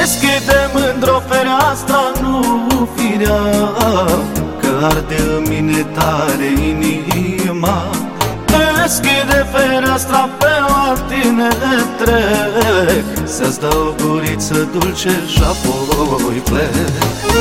Deschide mândr-o fereastra, nu firea, că arde în mine tare inima. Deschide fereastra, pe la tine trec, să-ți dau guriță dulce și apoi plec.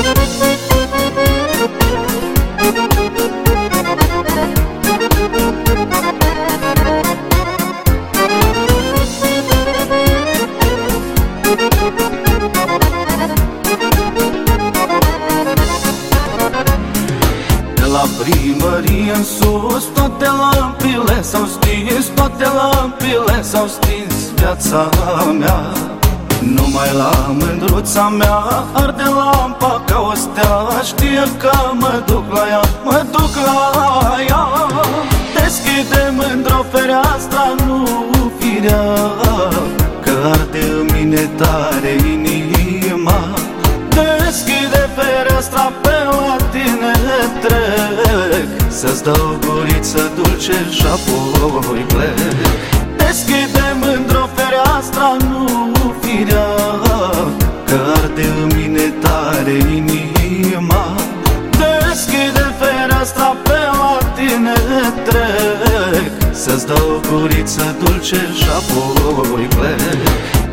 La primărie în sus, toate lampile s-au stins, toate lampile s-au stins. Viața mea, numai la mândruța mea arde lampa ca o stea. Știe că mă duc la ea, mă duc la ea. Deschide mândr-o fereastra, nu firea, că arde în mine tare inima. Deschide fereastra, pe la tine trec, să-ți dau guriță dulce și apoi plec. Deschide mândr-o fereastra, nu firea, că arde în mine tare inima. Deschide fereastra, pe la tine trec, să-ți dau guriță dulce și apoi plec.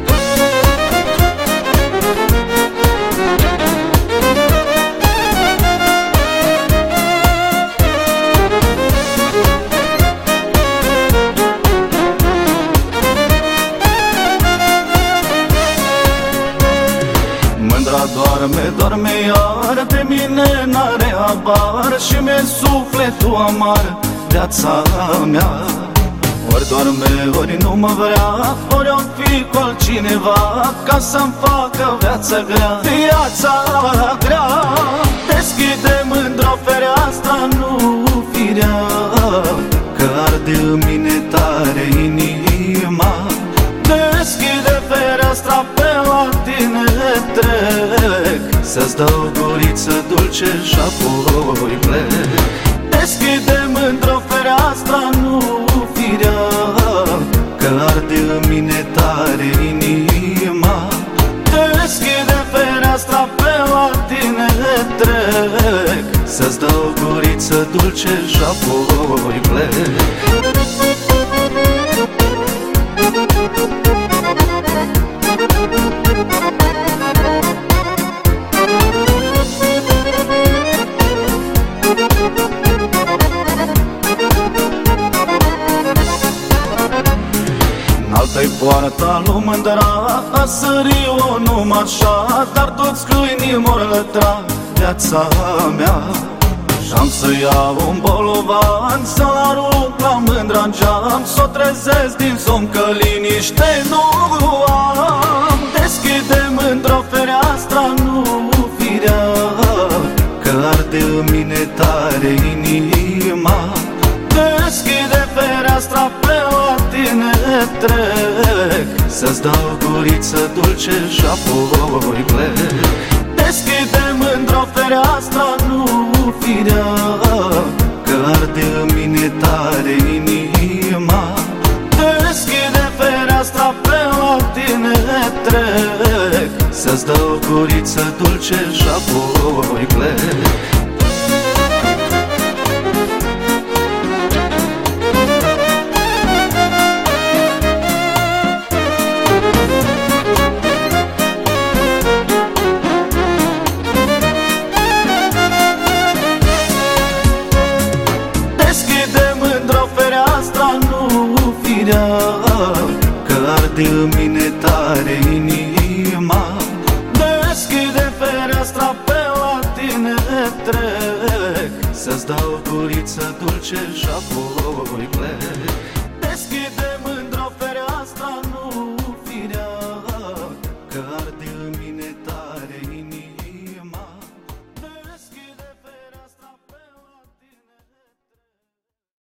Doarme, doarme iar, de mine n-are abar, și mi-e sufletul amar, viața mea. Ori doarme, ori nu mă vrea, ori o fi cu altcineva, ca să-mi facă viața grea, viața grea. Deschide mândr-o fereastra, nu firea, că arde în mine tare inima. Deschide fereastra, pe la tine trec, să-ți dau guriță dulce și apoi plec. Deschide mândr-o fereastra, nu firea, că arde în mine tare inima. Deschide fereastra, pe la tine trec, să-ți dau guriță dulce și apoi plec. Altă-i poarta lui mândra, a sări-o numai așa, dar toți câinii mor lătra viața mea. Și-am să iau un bolovan, să-l arunc la mândra-n geam, s-o trezesc din somn, că liniște nu am. Deschide mândr-o fereastra, nu firea, că arde în mine tare inima. Deschide fereastra, pe la tine trec, să-ți dau guriță dulce și apoi plec. Deschide mândr-o fereastra, nu firea, că arde în mine tare inima. Deschide fereastra, pe la tine trec, să-ți dau guriță dulce și apoi plec. Că arde în mine tare inima. Deschide fereastra, pe la tine trec, să-ți dau guriță dulce și apoi plec.